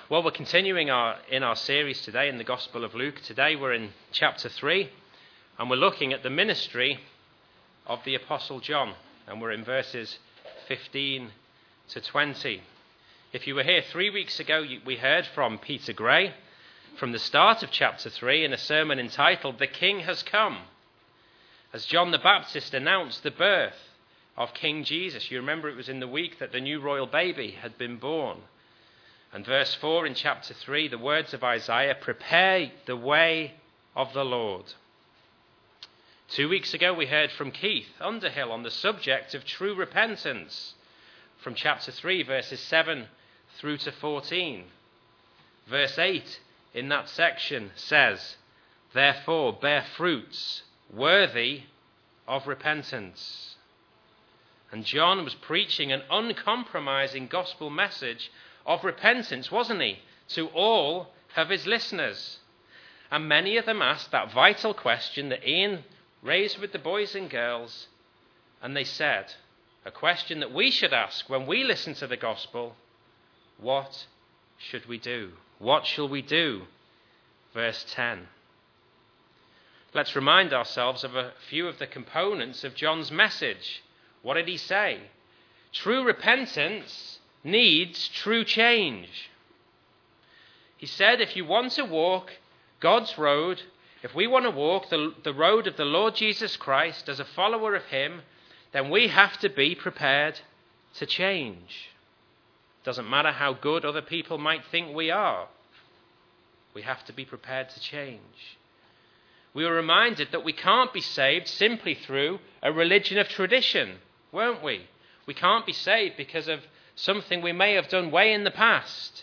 Well, we're continuing in our series today in the Gospel of Luke. Today we're in chapter 3, and we're looking at the ministry of the Apostle John, and we're in verses 15 to 20. If you were here 3 weeks ago, we heard from Peter Gray from the start of chapter 3 in a sermon entitled "The King Has Come," as John the Baptist announced the birth of King Jesus. You remember it was in the week that the new royal baby had been born. And verse 4 in chapter 3, the words of Isaiah, "Prepare the way of the Lord." 2 weeks ago we heard from Keith Underhill on the subject of true repentance from chapter 3, verses 7 through to 14. Verse 8 in that section says, "Therefore bear fruits worthy of repentance." And John was preaching an uncompromising gospel message of repentance, wasn't he, to all of his listeners. And many of them asked that vital question that Ian raised with the boys and girls, and they said, a question that we should ask when we listen to the gospel: what should we do? What shall we do? Verse 10. Let's remind ourselves of a few of the components of John's message. What did he say? True repentance needs true change. He said, if you want to walk God's road, if we want to walk the road of the Lord Jesus Christ as a follower of him, then we have to be prepared to change. Doesn't matter how good other people might think we are. We have to be prepared to change. We were reminded that we can't be saved simply through a religion of tradition, weren't we? We can't be saved because of something we may have done way in the past.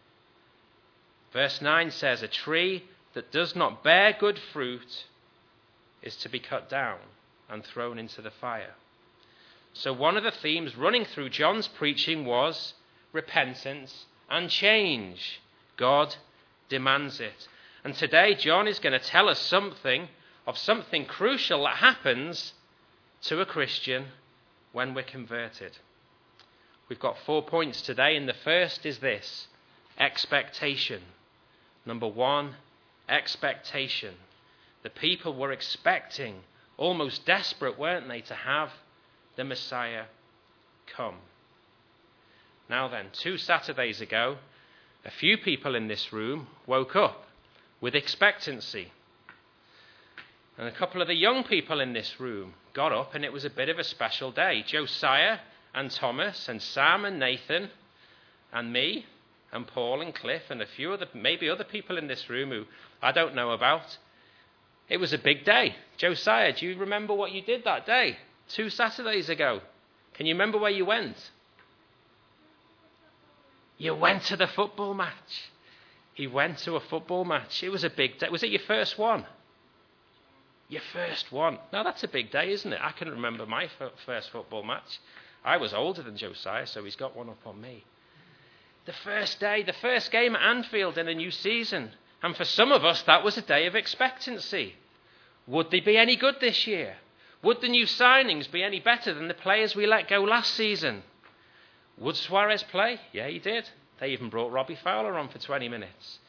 Verse 9 says, a tree that does not bear good fruit is to be cut down and thrown into the fire. So one of the themes running through John's preaching was repentance and change. God demands it. And today John is going to tell us something crucial that happens to a Christian when we're converted. We've got 4 points today, and the first is this: expectation. Number 1, expectation. The people were expecting, almost desperate, weren't they, to have the Messiah come. Now then, 2 Saturdays ago, a few people in this room woke up with expectancy. And a couple of the young people in this room got up, and it was a bit of a special day. Josiah and Thomas and Sam and Nathan and me and Paul and Cliff and a few other, maybe other people in this room who I don't know about. It was a big day. Josiah, do you remember what you did that day? 2 Saturdays ago. Can you remember where you went? You went to the football match. He went to a football match. It was a big day. Was it your first one? Your first one. Now that's a big day, isn't it? I can remember my first football match. I was older than Josiah, so he's got one up on me. The first day, the first game at Anfield in a new season. And for some of us, that was a day of expectancy. Would they be any good this year? Would the new signings be any better than the players we let go last season? Would Suarez play? Yeah, he did. They even brought Robbie Fowler on for 20 minutes.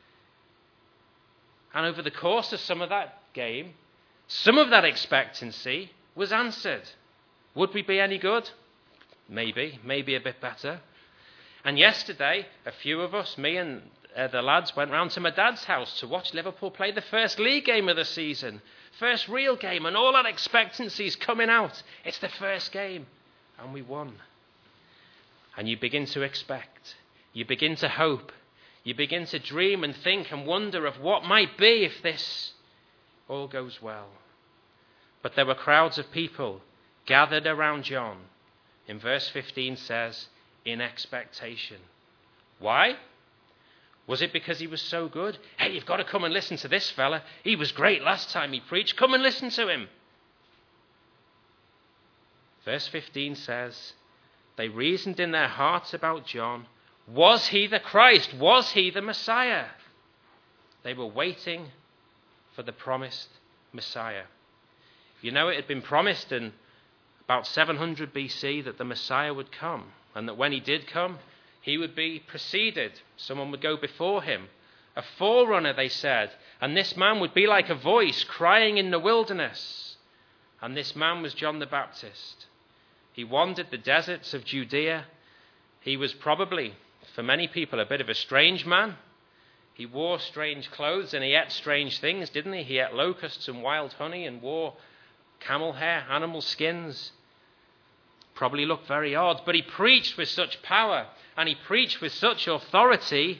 And over the course of some of that game, some of that expectancy was answered. Would we be any good? Maybe a bit better. And yesterday, a few of us, me and the lads, went round to my dad's house to watch Liverpool play the first league game of the season. First real game, and all that expectancy is coming out. It's the first game, and we won. And you begin to expect. You begin to hope. You begin to dream and think and wonder of what might be if this all goes well. But there were crowds of people gathered around John. In verse 15 says, in expectation. Why? Was it because he was so good? Hey, you've got to come and listen to this fella. He was great last time he preached. Come and listen to him. Verse 15 says, they reasoned in their hearts about John. Was he the Christ? Was he the Messiah? They were waiting for the promised Messiah. You know, it had been promised in about 700 BC that the Messiah would come, and that when he did come, He would be preceded. Someone would go before him. A forerunner, they said. And this man would be like a voice crying in the wilderness. And this man was John the Baptist. He wandered the deserts of Judea. He was probably, for many people, a bit of a strange man. He wore strange clothes and he ate strange things, didn't he? He ate locusts and wild honey and wore camel hair, animal skins. Probably looked very odd, but he preached with such power and he preached with such authority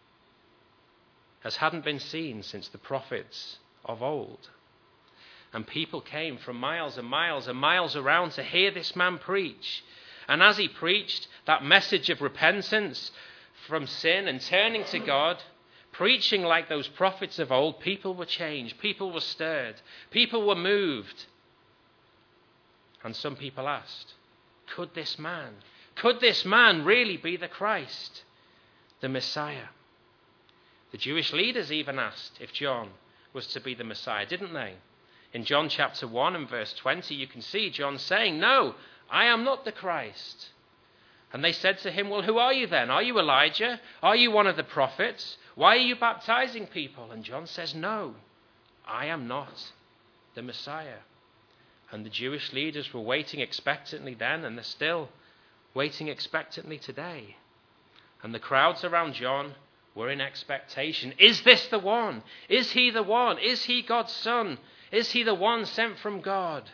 as hadn't been seen since the prophets of old. And people came from miles and miles and miles around to hear this man preach. And as he preached that message of repentance from sin and turning to God, preaching like those prophets of old, people were changed, people were stirred, people were moved. And some people asked, could this man really be the Christ, the Messiah? The Jewish leaders even asked if John was to be the Messiah, didn't they? In John chapter 1 and verse 20, you can see John saying, no, I am not the Christ. And they said to him, well, who are you then? Are you Elijah? Are you one of the prophets? Why are you baptizing people? And John says, no, I am not the Messiah. And the Jewish leaders were waiting expectantly then, and they're still waiting expectantly today. And the crowds around John were in expectation. Is this the one? Is he the one? Is he God's son? Is he the one sent from God?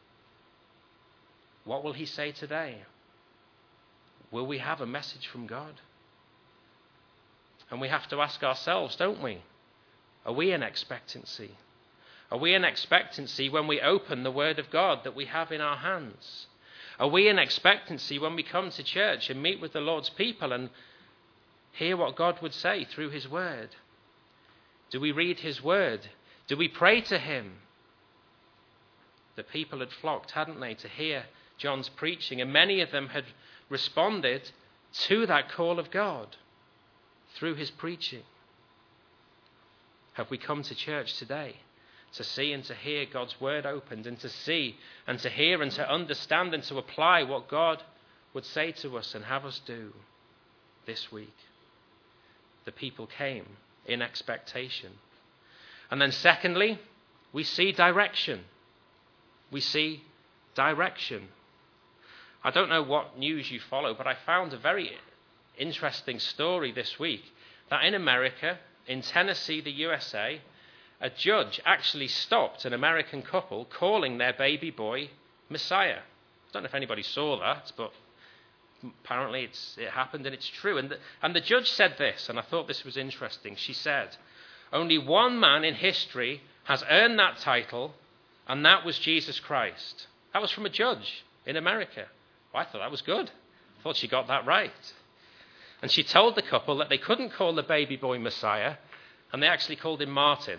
What will he say today? Will we have a message from God? And we have to ask ourselves, don't we? Are we in expectancy? Are we in expectancy when we open the Word of God that we have in our hands? Are we in expectancy when we come to church and meet with the Lord's people and hear what God would say through his Word? Do we read his Word? Do we pray to him? The people had flocked, hadn't they, to hear John's preaching, and many of them had responded to that call of God through his preaching. Have we come to church today to see and to hear God's word opened, and to see and to hear and to understand and to apply what God would say to us and have us do this week? The people came in expectation. And then secondly, we see direction. We see direction. I don't know what news you follow, but I found a very interesting story this week that in America, in Tennessee, the USA, a judge actually stopped an American couple calling their baby boy Messiah. I don't know if anybody saw that, but apparently it happened and it's true. And the judge said this, and I thought this was interesting. She said, only one man in history has earned that title, and that was Jesus Christ. That was from a judge in America. Well, I thought that was good. I thought she got that right. And she told the couple that they couldn't call the baby boy Messiah, and they actually called him Martin.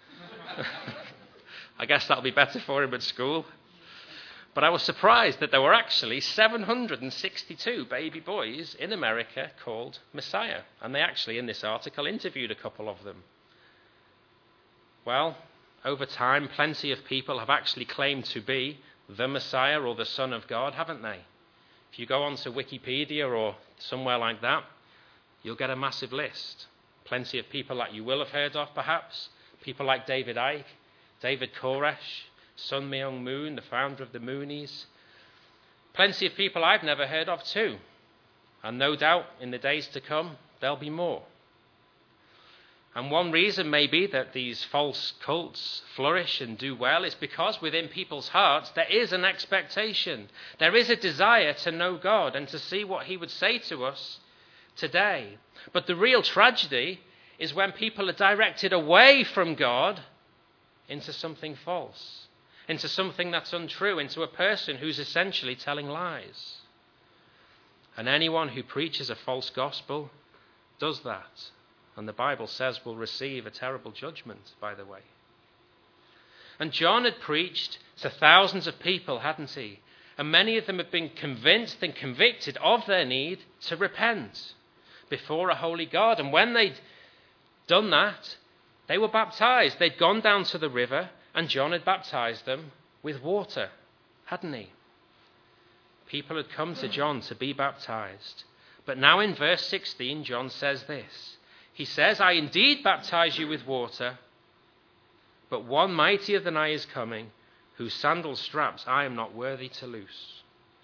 I guess that'll be better for him at school. But I was surprised that there were actually 762 baby boys in America called Messiah. And they actually, in this article, interviewed a couple of them. Well, over time, plenty of people have actually claimed to be the Messiah or the Son of God, haven't they? If you go onto Wikipedia or somewhere like that, you'll get a massive list. Plenty of people that you will have heard of, perhaps. People like David Icke, David Koresh, Sun Myung Moon, the founder of the Moonies. Plenty of people I've never heard of too. And no doubt in the days to come, there'll be more. And one reason may be that these false cults flourish and do well is because within people's hearts there is an expectation. There is a desire to know God and to see what he would say to us today. But the real tragedy is when people are directed away from God into something false, into something that's untrue, into a person who's essentially telling lies. And anyone who preaches a false gospel does that. And the Bible says will receive a terrible judgment, by the way. And John had preached to thousands of people, hadn't he? And many of them had been convinced and convicted of their need to repent before a holy God. And when they'd done that, they were baptized. They'd gone down to the river, and John had baptized them with water, hadn't he? People had come to John to be baptized. But now in verse 16, John says this. He says, I indeed baptize you with water, but one mightier than I is coming, whose sandal straps I am not worthy to loose.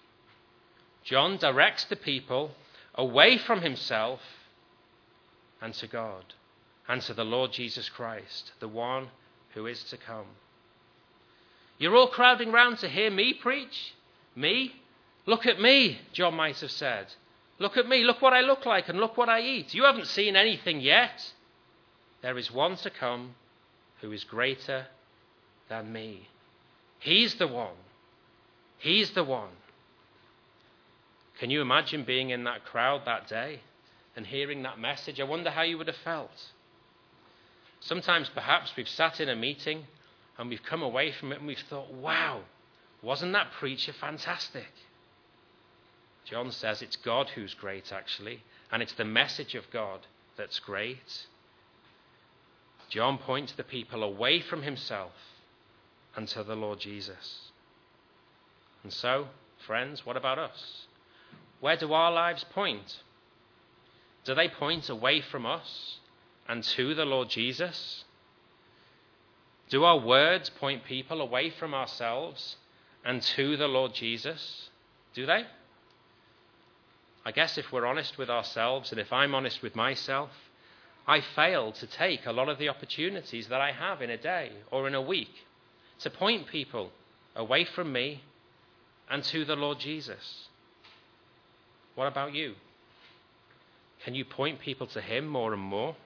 John directs the people away from himself and to God and to the Lord Jesus Christ, the one who is to come. You're all crowding round to hear me preach? Me? Look at me, John might have said. Look at me, look what I look like and look what I eat. You haven't seen anything yet. There is one to come who is greater than me. He's the one. He's the one. Can you imagine being in that crowd that day and hearing that message? I wonder how you would have felt. Sometimes perhaps we've sat in a meeting and we've come away from it and we've thought, wow, wasn't that preacher fantastic? John says it's God who's great, actually, and it's the message of God that's great. John points the people away from himself and to the Lord Jesus. And so, friends, what about us? Where do our lives point? Do they point away from us and to the Lord Jesus? Do our words point people away from ourselves and to the Lord Jesus? Do they? I guess if we're honest with ourselves, and if I'm honest with myself, I fail to take a lot of the opportunities that I have in a day or in a week to point people away from me and to the Lord Jesus. What about you? Can you point people to him more and more?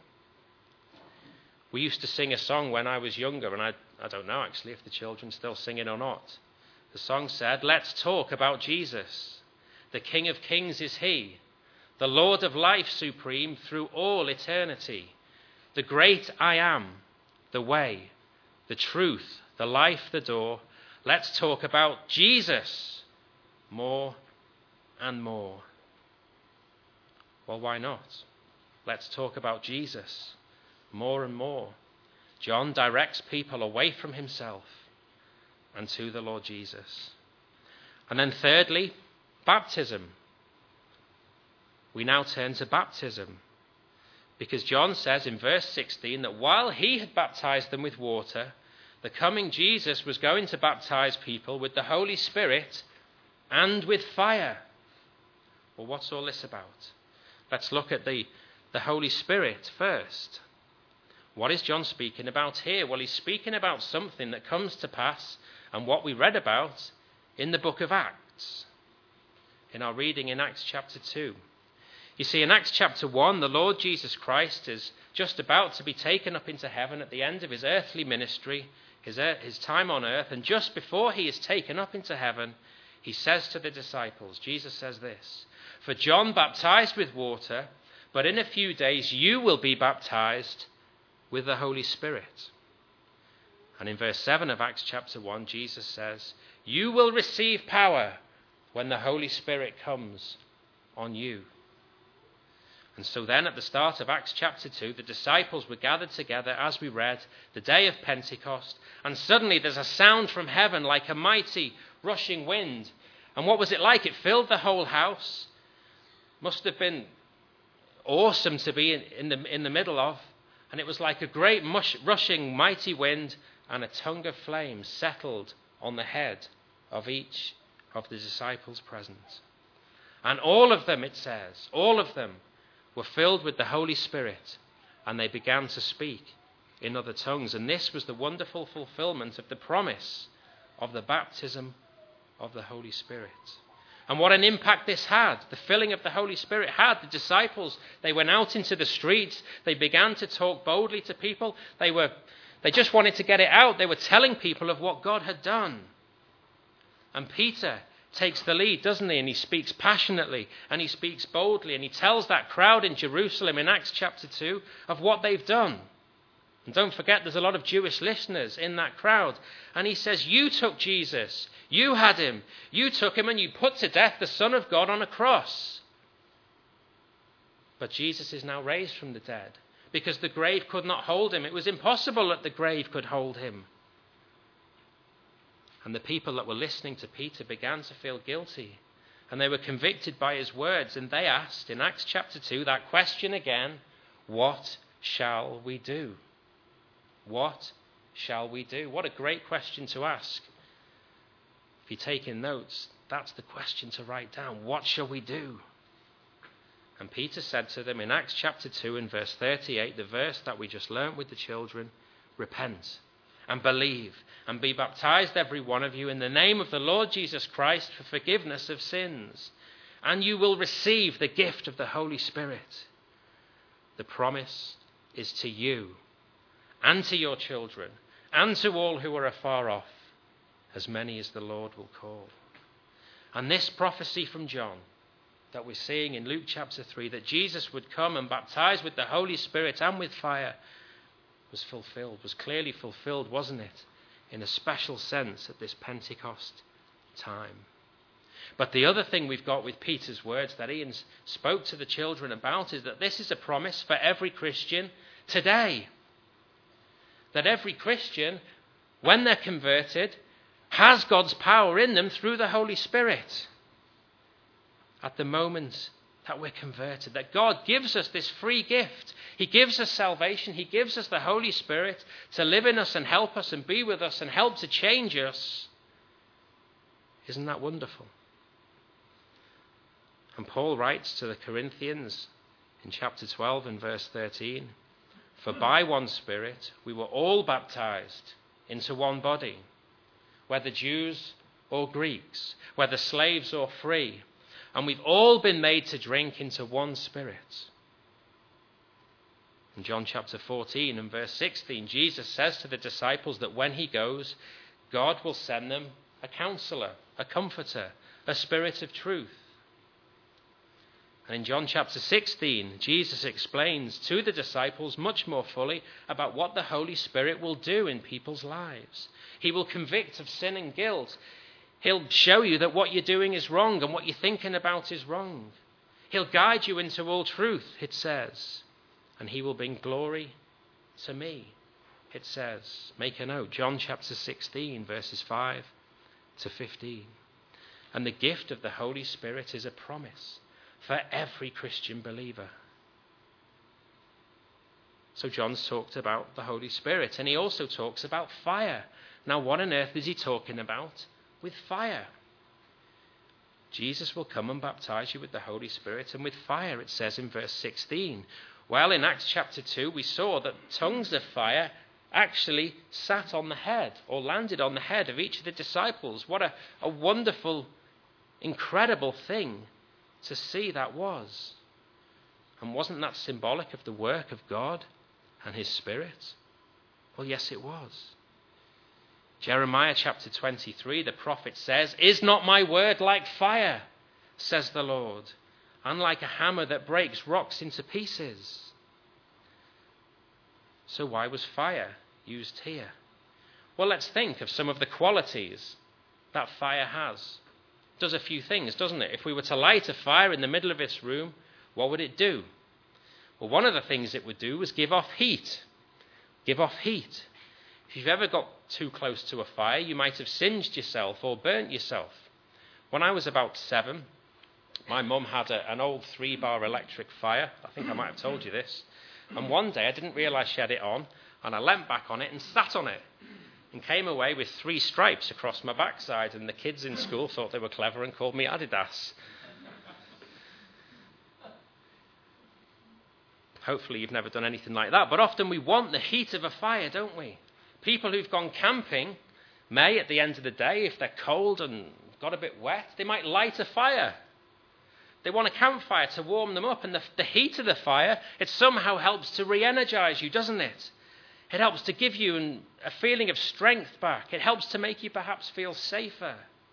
We used to sing a song when I was younger, and I don't know actually if the children still sing it or not. The song said, let's talk about Jesus. The King of Kings is he, the Lord of life supreme through all eternity. The great I am, the way, the truth, the life, the door. Let's talk about Jesus more and more. Well, why not? Let's talk about Jesus more and more. John directs people away from himself and to the Lord Jesus. And then thirdly, baptism. We now turn to baptism, because John says in verse 16 that while he had baptized them with water, the coming Jesus was going to baptize people with the Holy Spirit and with fire. Well, what's all this about? Let's look at the Holy Spirit first. What is John speaking about here? Well, he's speaking about something that comes to pass and what we read about in the book of Acts, in our reading in Acts chapter 2. You see, in Acts chapter 1, the Lord Jesus Christ is just about to be taken up into heaven at the end of his earthly ministry, his time on earth, and just before he is taken up into heaven, he says to the disciples, Jesus says this, "For John baptized with water, but in a few days you will be baptized with the Holy Spirit." And in verse 7 of Acts chapter 1, Jesus says, "You will receive power when the Holy Spirit comes on you." And so then at the start of Acts chapter 2, the disciples were gathered together, as we read, the day of Pentecost, and suddenly there's a sound from heaven like a mighty rushing wind. And what was it like? It filled the whole house. Must have been awesome to be in the middle of. And it was like a great rushing mighty wind, and a tongue of flame settled on the head of each of the disciples present. And all of them, it says, all of them were filled with the Holy Spirit, and they began to speak in other tongues. And this was the wonderful fulfillment of the promise of the baptism of the Holy Spirit. And what an impact this had, the filling of the Holy Spirit had. The disciples, they went out into the streets, they began to talk boldly to people. They just wanted to get it out. They were telling people of what God had done. And Peter takes the lead, doesn't he? And he speaks passionately and he speaks boldly, and he tells that crowd in Jerusalem in Acts chapter 2 of what they've done. And don't forget, there's a lot of Jewish listeners in that crowd. And he says, you took Jesus, you had him, you took him and you put to death the Son of God on a cross. But Jesus is now raised from the dead, because the grave could not hold him. It was impossible that the grave could hold him. And the people that were listening to Peter began to feel guilty. And they were convicted by his words, and they asked in Acts chapter 2 that question again, what shall we do? What shall we do? What a great question to ask. If you're taking notes, that's the question to write down. What shall we do? And Peter said to them in Acts chapter 2 and verse 38, the verse that we just learnt with the children, repent and believe and be baptized, every one of you, in the name of the Lord Jesus Christ for forgiveness of sins, and you will receive the gift of the Holy Spirit. The promise is to you and to your children and to all who are afar off, as many as the Lord will call. And this prophecy from John that we're seeing in Luke chapter 3, that Jesus would come and baptize with the Holy Spirit and with fire, was fulfilled, was clearly fulfilled, wasn't it? In a special sense at this Pentecost time. But the other thing we've got with Peter's words that Ian spoke to the children about is that this is a promise for every Christian today. That every Christian, when they're converted, has God's power in them through the Holy Spirit. At the moment that we're converted, that God gives us this free gift. He gives us salvation. He gives us the Holy Spirit to live in us and help us and be with us and help to change us. Isn't that wonderful? And Paul writes to the Corinthians in chapter 12 and verse 13, for by one Spirit we were all baptized into one body, whether Jews or Greeks, whether slaves or free, and we've all been made to drink into one Spirit. In John chapter 14 and verse 16, Jesus says to the disciples that when he goes, God will send them a counselor, a comforter, a Spirit of truth. And in John chapter 16, Jesus explains to the disciples much more fully about what the Holy Spirit will do in people's lives. He will convict of sin and guilt. He'll show you that what you're doing is wrong and what you're thinking about is wrong. He'll guide you into all truth, it says. And he will bring glory to me, it says. Make a note, John chapter 16, verses 5 to 15. And the gift of the Holy Spirit is a promise for every Christian believer. So John's talked about the Holy Spirit, and he also talks about fire. Now, what on earth is he talking about with fire? Jesus will come and baptize you with the Holy Spirit and with fire, it says in verse 16. Well, in Acts chapter 2, we saw that tongues of fire actually sat on the head or landed on the head of each of the disciples. What a wonderful, incredible thing to see that was. And wasn't that symbolic of the work of God and his Spirit? Well, yes, it was. Jeremiah chapter 23, the prophet says, is not my word like fire, says the Lord, and like a hammer that breaks rocks into pieces? So why was fire used here? Well, let's think of some of the qualities that fire has. It does a few things, doesn't it? If we were to light a fire in the middle of this room, what would it do? Well, one of the things it would do was give off heat. Give off heat. If you've ever got too close to a fire, you might have singed yourself or burnt yourself. When I was about 7, my mum had an old 3-bar electric fire. I think I might have told you this. And one day I didn't realise she had it on, and I leant back on it and sat on it and came away with 3 stripes across my backside, and the kids in school thought they were clever and called me Adidas. Hopefully you've never done anything like that, but often we want the heat of a fire, don't we? People who've gone camping may, at the end of the day, if they're cold and got a bit wet, they might light a fire. They want a campfire to warm them up, and the heat of the fire, it somehow helps to re-energize you, doesn't it? It helps to give you a feeling of strength back. It helps to make you perhaps feel safer.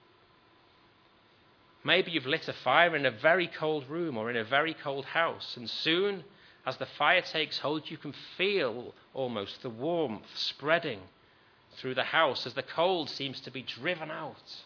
Maybe you've lit a fire in a very cold room or in a very cold house, and soon as the fire takes hold, you can feel almost the warmth spreading through the house as the cold seems to be driven out.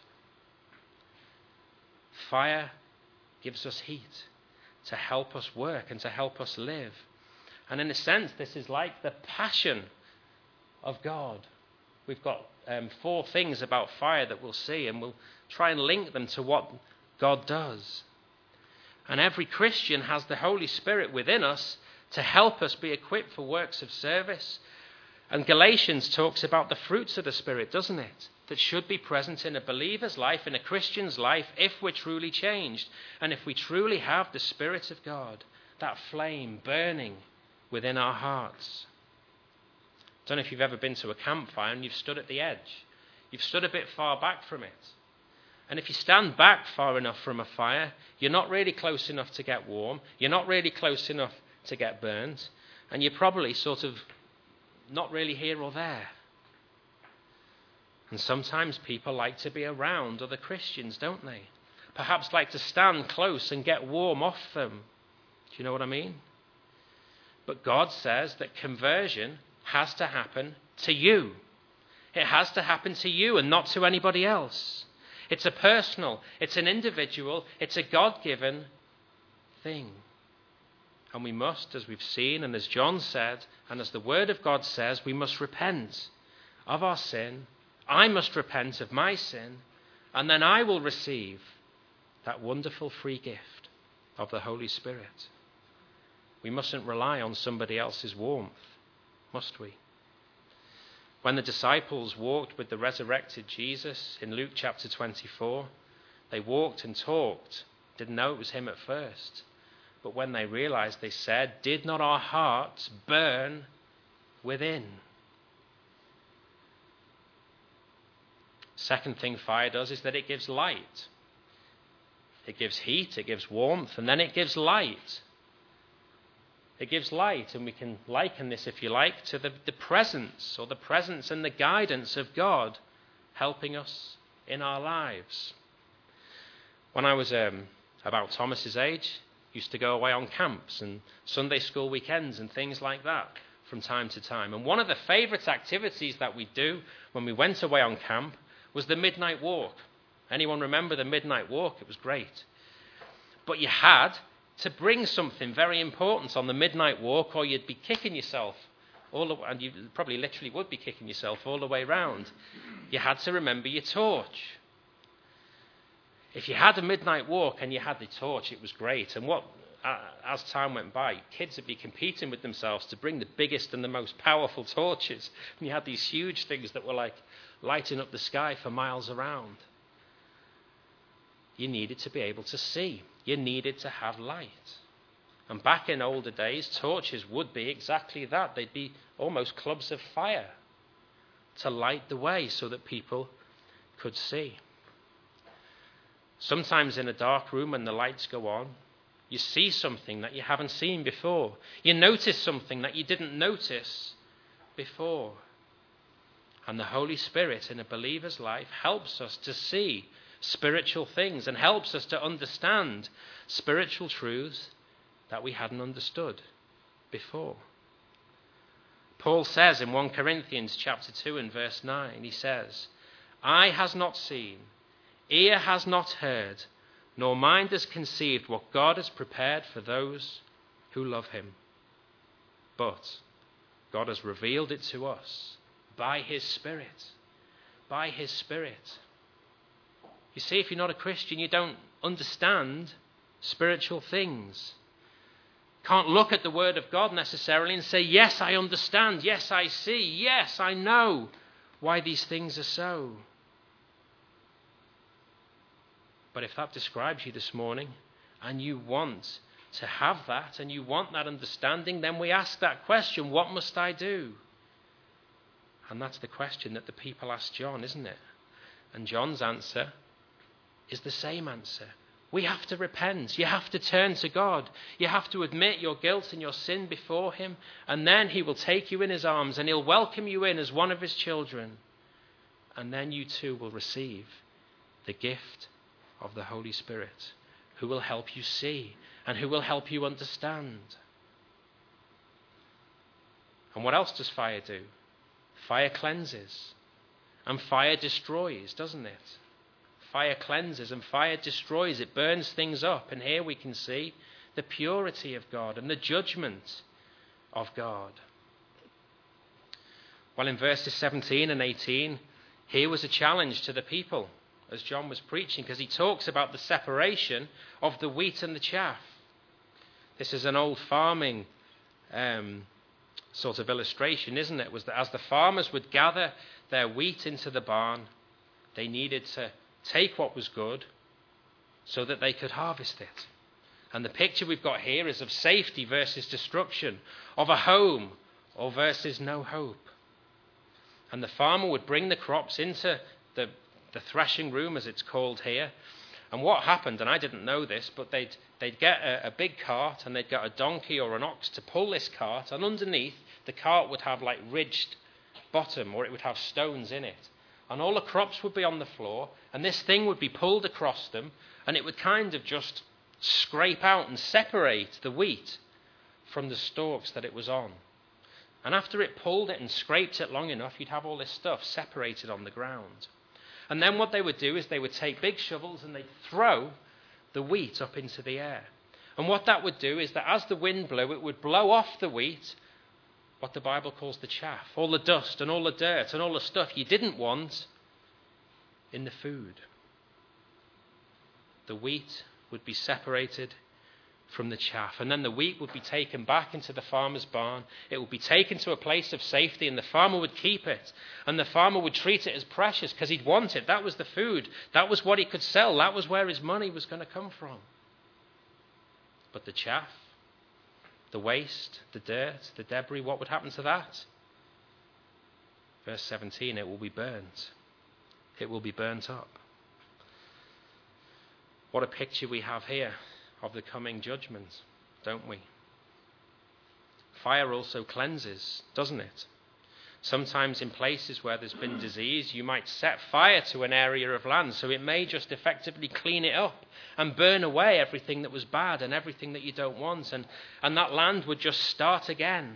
Fire gives us heat to help us work and to help us live. And in a sense, this is like the passion of God. We've got 4 things about fire that we'll see, and we'll try and link them to what God does. And every Christian has the Holy Spirit within us to help us be equipped for works of service. And Galatians talks about the fruits of the Spirit, doesn't it? That should be present in a believer's life, in a Christian's life, if we're truly changed. And if we truly have the Spirit of God, that flame burning within our hearts. I don't know if you've ever been to a campfire and you've stood at the edge. You've stood a bit far back from it. And if you stand back far enough from a fire, you're not really close enough to get warm. You're not really close enough to get burned. And you're probably sort of not really here or there. And sometimes people like to be around other Christians, don't they? Perhaps like to stand close and get warm off them. Do you know what I mean? But God says that conversion has to happen to you. It has to happen to you and not to anybody else. It's a personal, it's an individual, it's a God-given thing. And we must, as we've seen, and as John said, and as the Word of God says, we must repent of our sin. I must repent of my sin, and then I will receive that wonderful free gift of the Holy Spirit. We mustn't rely on somebody else's warmth, must we? When the disciples walked with the resurrected Jesus in Luke chapter 24, they walked and talked, didn't know it was him at first. But when they realized, they said, "Did not our hearts burn within?" Second thing fire does is that it gives light. It gives heat, it gives warmth, and then it gives light. It gives light, and we can liken this, if you like, to the presence and the guidance of God helping us in our lives. When I was about Thomas's age, used to go away on camps and Sunday school weekends and things like that from time to time. And one of the favourite activities that we do when we went away on camp was the midnight walk. Anyone remember the midnight walk? It was great. But you had to bring something very important on the midnight walk, or you'd be kicking yourself and you probably literally would be kicking yourself all the way round. You had to remember your torch. If you had a midnight walk and you had the torch, it was great. And as time went by, kids would be competing with themselves to bring the biggest and the most powerful torches. And you had these huge things that were like lighting up the sky for miles around. You needed to be able to see. You needed to have light. And back in older days, torches would be exactly that. They'd be almost clubs of fire to light the way so that people could see. Sometimes in a dark room when the lights go on, you see something that you haven't seen before. You notice something that you didn't notice before. And the Holy Spirit in a believer's life helps us to see spiritual things and helps us to understand spiritual truths that we hadn't understood before. Paul says in 1 Corinthians chapter 2 and verse 9, he says, "Eye has not seen, ear has not heard, nor mind has conceived what God has prepared for those who love him. But God has revealed it to us by his Spirit." By his Spirit. You see, if you're not a Christian, you don't understand spiritual things. Can't look at the Word of God necessarily and say, yes, I understand, yes, I see, yes, I know why these things are so. But if that describes you this morning, and you want to have that, and you want that understanding, then we ask that question, what must I do? And that's the question that the people asked John, isn't it? And John's answer is the same answer. We have to repent. You have to turn to God. You have to admit your guilt and your sin before him, and then he will take you in his arms and he'll welcome you in as one of his children. And then you too will receive the gift of the Holy Spirit, who will help you see and who will help you understand. And what else does fire do? Fire cleanses and fire destroys, doesn't it? Fire cleanses and fire destroys. It burns things up. And here we can see the purity of God and the judgment of God. Well, in verses 17 and 18, here was a challenge to the people. as John was preaching, because he talks about the separation of the wheat and the chaff. This is an old farming sort of illustration, isn't it? Was that as the farmers would gather their wheat into the barn, they needed to take what was good so that they could harvest it. And the picture we've got here is of safety versus destruction, of a home or versus no hope. And the farmer would bring the crops into the threshing room, as it's called here. And what happened, and I didn't know this, but they'd get a big cart, and they'd get a donkey or an ox to pull this cart, and underneath the cart would have like ridged bottom, or it would have stones in it. And all the crops would be on the floor, and this thing would be pulled across them, and it would kind of just scrape out and separate the wheat from the stalks that it was on. And after it pulled it and scraped it long enough, you'd have all this stuff separated on the ground. And then what they would do is they would take big shovels and they'd throw the wheat up into the air. And what that would do is that as the wind blew, it would blow off the wheat, what the Bible calls the chaff, all the dust and all the dirt and all the stuff you didn't want in the food. The wheat would be separated from the chaff, and then the wheat would be taken back into the farmer's barn. It would be taken to a place of safety, and the farmer would keep it, and the farmer would treat it as precious because he'd want it. That was the food. That was what he could sell. That was where his money was going to come from. But the chaff, the waste, the dirt, the debris, what would happen to that? Verse 17, it will be burnt. It will be burnt up. What a picture we have here of the coming judgment, don't we? Fire also cleanses, doesn't it? Sometimes in places where there's been disease, you might set fire to an area of land, so it may just effectively clean it up and burn away everything that was bad and everything that you don't want, and that land would just start again.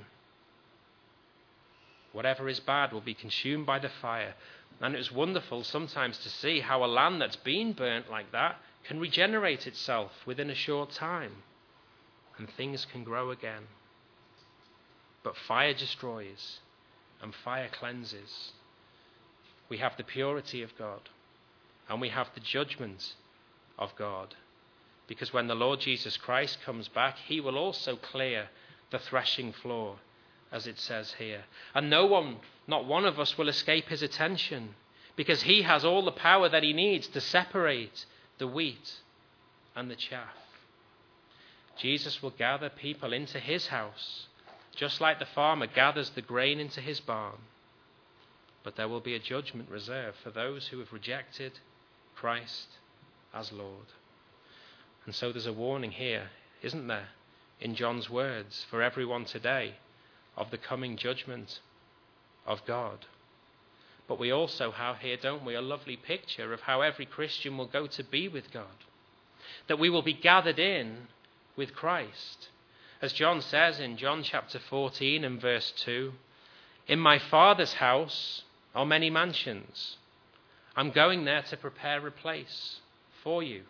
Whatever is bad will be consumed by the fire. And it was wonderful sometimes to see how a land that's been burnt like that can regenerate itself within a short time, and things can grow again. But fire destroys, and fire cleanses. We have the purity of God, and we have the judgment of God, because when the Lord Jesus Christ comes back, he will also clear the threshing floor, as it says here. And no one, not one of us, will escape his attention, because he has all the power that he needs to separate the wheat and the chaff. Jesus will gather people into his house, just like the farmer gathers the grain into his barn. But there will be a judgment reserved for those who have rejected Christ as Lord. And so there's a warning here, isn't there, in John's words for everyone today of the coming judgment of God. But we also have here, don't we, a lovely picture of how every Christian will go to be with God. That we will be gathered in with Christ. As John says in John chapter 14 and verse 2, "In my Father's house are many mansions. I'm going there to prepare a place for you."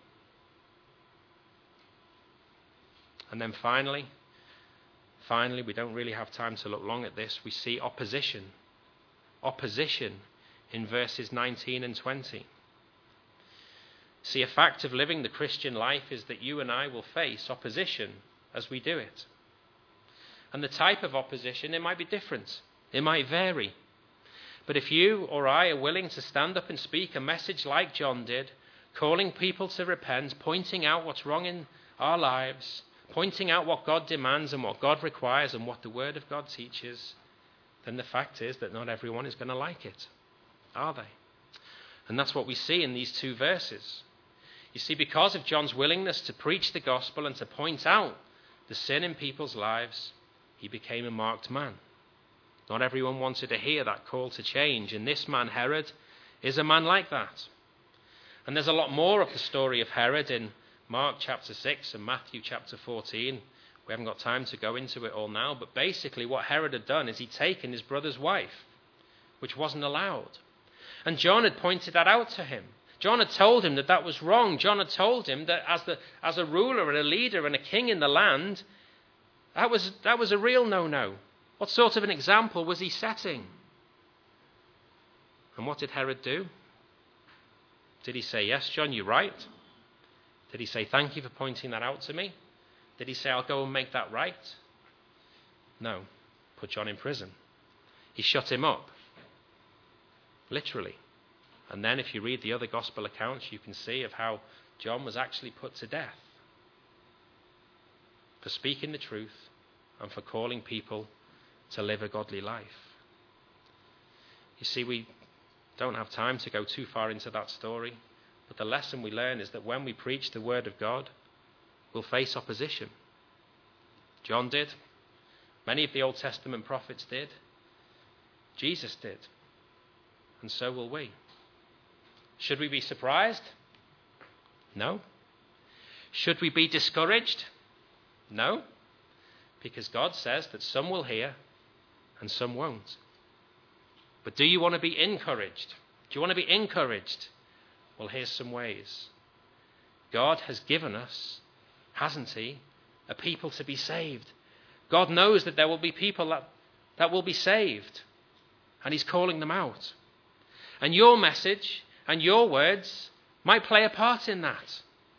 And then finally, we don't really have time to look long at this, we see opposition. Opposition in verses 19 and 20. See, a fact of living the Christian life is that you and I will face opposition as we do it. And the type of opposition, it might be different. It might vary. But if you or I are willing to stand up and speak a message like John did, calling people to repent, pointing out what's wrong in our lives, pointing out what God demands and what God requires and what the Word of God teaches, then the fact is that not everyone is going to like it, are they? And that's what we see in these two verses. You see, because of John's willingness to preach the gospel and to point out the sin in people's lives, he became a marked man. Not everyone wanted to hear that call to change, and this man, Herod, is a man like that. And there's a lot more of the story of Herod in Mark chapter 6 and Matthew chapter 14. We haven't got time to go into it all now, but basically what Herod had done is he'd taken his brother's wife, which wasn't allowed. And John had pointed that out to him. John had told him that that was wrong. John had told him that as a ruler and a leader and a king in the land, that was a real no-no. What sort of an example was he setting? And what did Herod do? Did he say, yes, John, you're right? Did he say, thank you for pointing that out to me? Did he say, I'll go and make that right? No. Put John in prison. He shut him up. Literally. And then if you read the other gospel accounts, you can see of how John was actually put to death for speaking the truth and for calling people to live a godly life. You see, we don't have time to go too far into that story, but the lesson we learn is that when we preach the word of God, we'll face opposition. John did. Many of the Old Testament prophets did. Jesus did. And so will we. Should we be surprised? No. Should we be discouraged? No. Because God says that some will hear and some won't. But do you want to be encouraged? Do you want to be encouraged? Well, here's some ways. God has given us, hasn't he, a people to be saved. God knows that there will be people that will be saved. And he's calling them out. And your message and your words might play a part in that.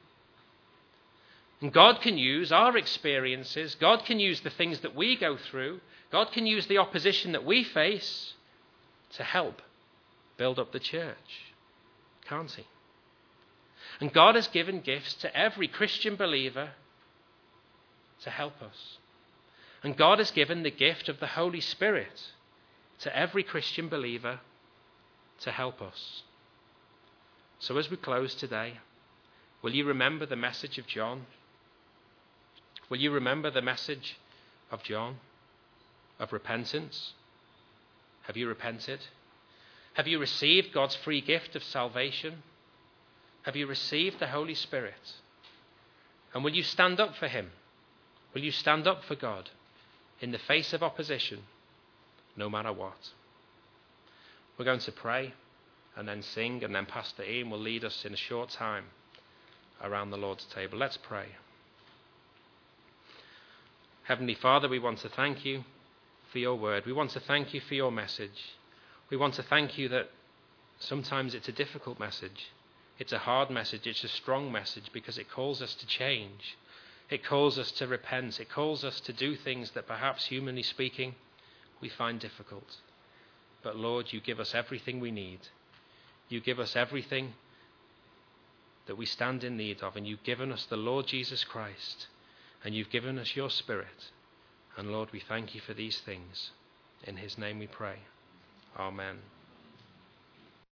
And God can use our experiences. God can use the things that we go through. God can use the opposition that we face to help build up the church. Can't he? And God has given gifts to every Christian believer to help us. And God has given the gift of the Holy Spirit to every Christian believer to help us. So as we close today, will you remember the message of John? Will you remember the message of John, of repentance? Have you repented? Have you received God's free gift of salvation? Have you received the Holy Spirit? And will you stand up for him? Will you stand up for God in the face of opposition, no matter what? We're going to pray and then sing, and then Pastor Ian will lead us in a short time around the Lord's table. Let's pray. Heavenly Father, we want to thank you for your word. We want to thank you for your message. We want to thank you that sometimes it's a difficult message. It's a hard message. It's a strong message because it calls us to change. It calls us to repent. It calls us to do things that perhaps, humanly speaking, we find difficult. But Lord, you give us everything we need. You give us everything that we stand in need of. And you've given us the Lord Jesus Christ. And you've given us your Spirit. And Lord, we thank you for these things. In his name we pray. Amen.